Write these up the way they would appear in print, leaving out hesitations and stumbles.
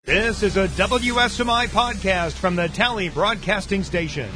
This is a WSMI podcast from the Tally Broadcasting Station.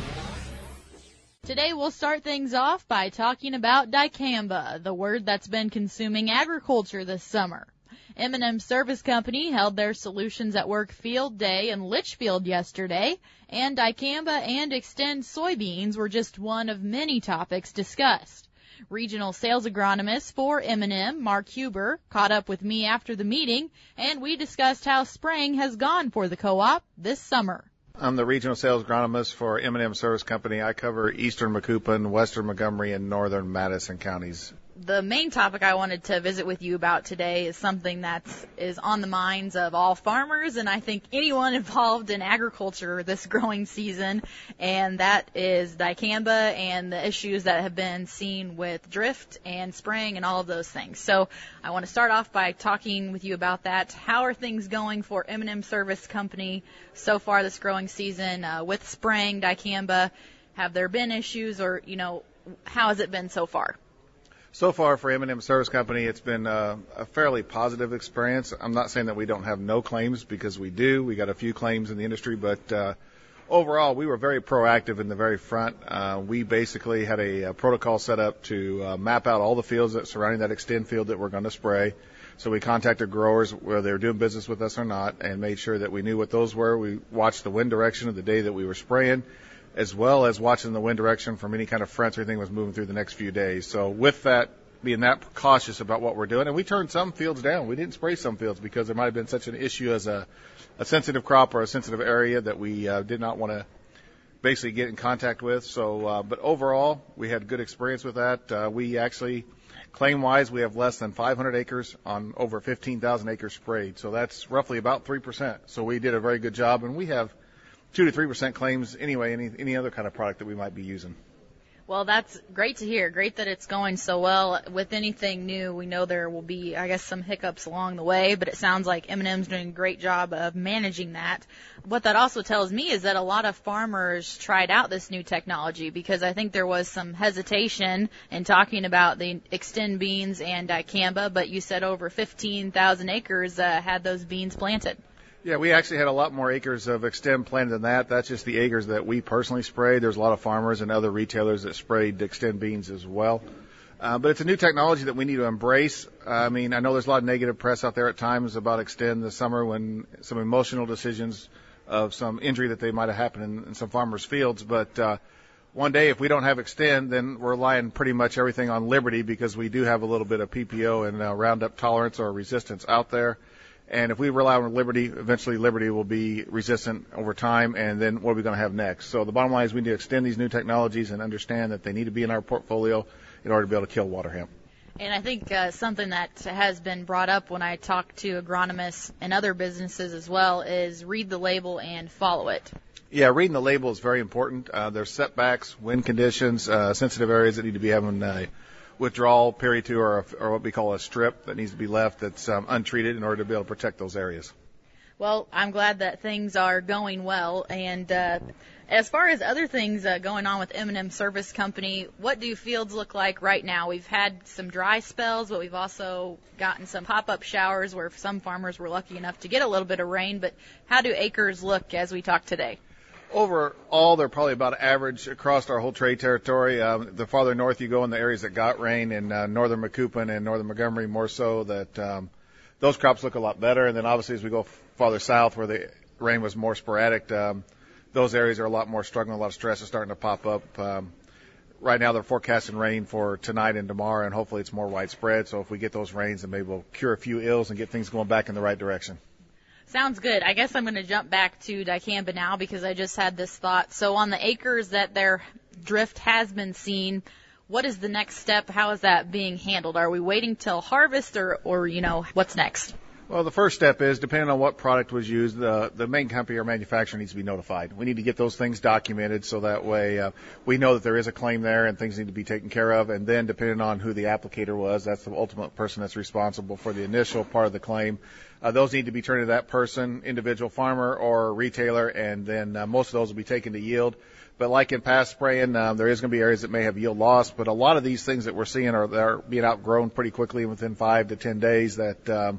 Today we'll start things off by talking about dicamba, the word that's been consuming agriculture this summer. M&M Service Company held their Solutions at Work Field Day in Litchfield yesterday, and dicamba and Xtend soybeans were just one of many topics discussed. Regional sales agronomist for M&M, Mark Huber, caught up with me after the meeting, and we discussed how spraying has gone for the co-op this summer. I'm the regional sales agronomist for M&M Service Company. I cover eastern Macoupin, western Montgomery, and northern Madison counties. The main topic I wanted to visit with you about today is something that is on the minds of all farmers and I think anyone involved in agriculture this growing season, and that is dicamba and the issues that have been seen with drift and spraying and all of those things. So I want to start off by talking with you about that. How are things going for M&M Service Company so far this growing season with spraying dicamba? Have there been issues, or, how has it been so far? So far for M&M Service Company, it's been a fairly positive experience. I'm not saying that we don't have no claims, because we do. We got a few claims in the industry, but overall, we were very proactive in the very front. We basically had a protocol set up to map out all the fields that surrounding that Xtend field that we're going to spray. So we contacted growers, whether they were doing business with us or not, and made sure that we knew what those were. We watched the wind direction of the day that we were spraying, as well as watching the wind direction from any kind of fronts or anything was moving through the next few days. So with that, being that cautious about what we're doing, and we turned some fields down. We didn't spray some fields because there might have been such an issue as a sensitive crop or a sensitive area that we did not want to basically get in contact with. So, but overall, we had good experience with that. We actually, claim-wise, we have less than 500 acres on over 15,000 acres sprayed. So that's roughly about 3%. So we did a very good job, and we have 2 to 3% claims anyway, any other kind of product that we might be using. Well, that's great to hear. Great that it's going so well. With anything new, we know there will be, some hiccups along the way, but it sounds like M&M's doing a great job of managing that. What that also tells me is that a lot of farmers tried out this new technology, because I think there was some hesitation in talking about the Xtend beans and dicamba, but you said over 15,000 acres had those beans planted. Yeah, we actually had a lot more acres of Xtend planted than that. That's just the acres that we personally sprayed. There's a lot of farmers and other retailers that sprayed Xtend beans as well. But it's a new technology that we need to embrace. I know there's a lot of negative press out there at times about Xtend this summer, when some emotional decisions of some injury that they might have happened in some farmers' fields. But one day, if we don't have Xtend, then we're relying pretty much everything on Liberty, because we do have a little bit of PPO and Roundup tolerance or resistance out there. And if we rely on Liberty, eventually Liberty will be resistant over time, and then what are we going to have next? So the bottom line is we need to extend these new technologies and understand that they need to be in our portfolio in order to be able to kill water hemp. And I think something that has been brought up when I talk to agronomists and other businesses as well is read the label and follow it. Yeah, reading the label is very important. There's setbacks, wind conditions, sensitive areas that need to be having withdrawal period to, or what we call a strip that needs to be left that's untreated in order to be able to protect those areas. Well, I'm glad that things are going well. And as far as other things going on with M&M Service Company, what do fields look like right now? We've had some dry spells, but we've also gotten some pop-up showers where some farmers were lucky enough to get a little bit of rain. But how do acres look as we talk today? Overall, they're probably about average across our whole trade territory. The farther north you go in the areas that got rain, in northern Macoupin and northern Montgomery more so, that those crops look a lot better. And then obviously as we go farther south where the rain was more sporadic, those areas are a lot more struggling. A lot of stress is starting to pop up. Right now they're forecasting rain for tonight and tomorrow, and hopefully it's more widespread. So if we get those rains, then maybe we'll cure a few ills and get things going back in the right direction. Sounds good. I guess I'm going to jump back to dicamba now, because I just had this thought. So on the acres that their drift has been seen, what is the next step? How is that being handled? Are we waiting till harvest, or what's next? Well, the first step is, depending on what product was used, the main company or manufacturer needs to be notified. We need to get those things documented so that way we know that there is a claim there and things need to be taken care of. And then depending on who the applicator was, that's the ultimate person that's responsible for the initial part of the claim. Those need to be turned to that person, individual farmer or retailer, and then most of those will be taken to yield. But like in past spraying, there is going to be areas that may have yield loss, but a lot of these things that we're seeing are being outgrown pretty quickly within 5 to 10 days. That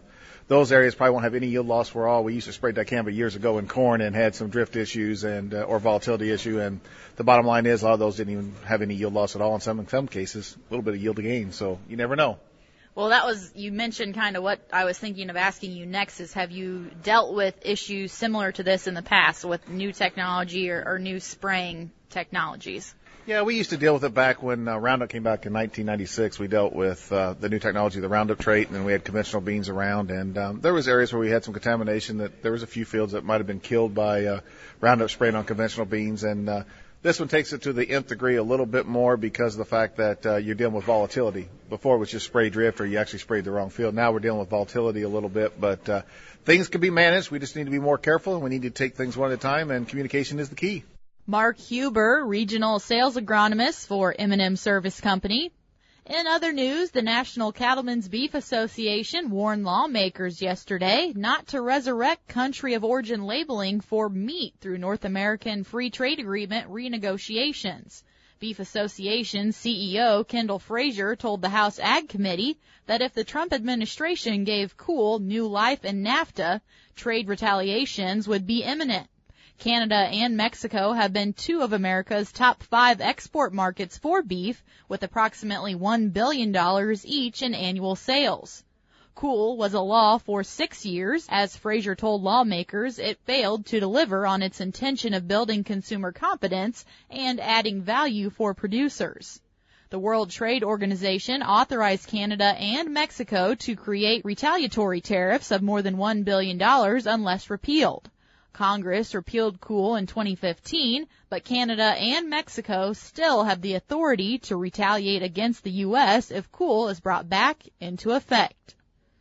those areas probably won't have any yield loss for all. We used to spray dicamba years ago in corn and had some drift issues and or volatility issue, and the bottom line is a lot of those didn't even have any yield loss at all. In some cases, a little bit of yield gain. So you never know. Well, you mentioned kind of what I was thinking of asking you next is, have you dealt with issues similar to this in the past with new technology or new spraying technologies? Yeah, we used to deal with it back when Roundup came back in 1996. We dealt with the new technology, the Roundup trait, and then we had conventional beans around. And there was areas where we had some contamination. That there was a few fields that might have been killed by Roundup sprayed on conventional beans. And this one takes it to the nth degree a little bit more because of the fact that you're dealing with volatility. Before it was just spray drift or you actually sprayed the wrong field. Now we're dealing with volatility a little bit, but things can be managed. We just need to be more careful, and we need to take things one at a time, and communication is the key. Mark Huber, Regional Sales Agronomist for M&M Service Company. In other news, the National Cattlemen's Beef Association warned lawmakers yesterday not to resurrect country of origin labeling for meat through North American Free Trade Agreement renegotiations. Beef Association CEO Kendall Frazier told the House Ag Committee that if the Trump administration gave Cool new life in NAFTA, trade retaliations would be imminent. Canada and Mexico have been two of America's top 5 export markets for beef, with approximately $1 billion each in annual sales. Cool was a law for 6 years. As Frazier told lawmakers, it failed to deliver on its intention of building consumer confidence and adding value for producers. The World Trade Organization authorized Canada and Mexico to create retaliatory tariffs of more than $1 billion unless repealed. Congress repealed Cool in 2015, but Canada and Mexico still have the authority to retaliate against the U.S. if Cool is brought back into effect.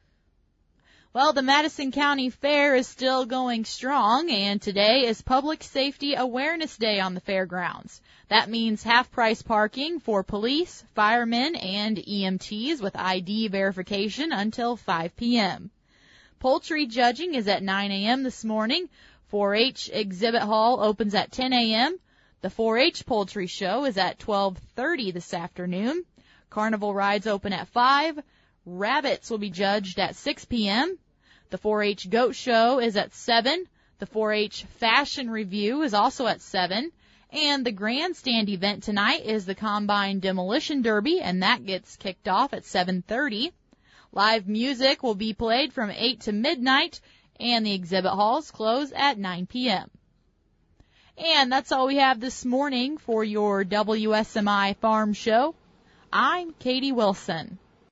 Well, the Madison County Fair is still going strong, and today is Public Safety Awareness Day on the fairgrounds. That means half-price parking for police, firemen, and EMTs with ID verification until 5 p.m. Poultry judging is at 9 a.m. this morning. 4-H exhibit hall opens at 10 a.m. The 4-H poultry show is at 12:30 this afternoon. Carnival rides open at 5. Rabbits will be judged at 6 p.m. The 4-H goat show is at 7. The 4-H fashion review is also at 7. And the grandstand event tonight is the Combine Demolition Derby, and that gets kicked off at 7:30. Live music will be played from 8 to midnight, and the exhibit halls close at 9 p.m. And that's all we have this morning for your WSMI Farm Show. I'm Katie Wilson.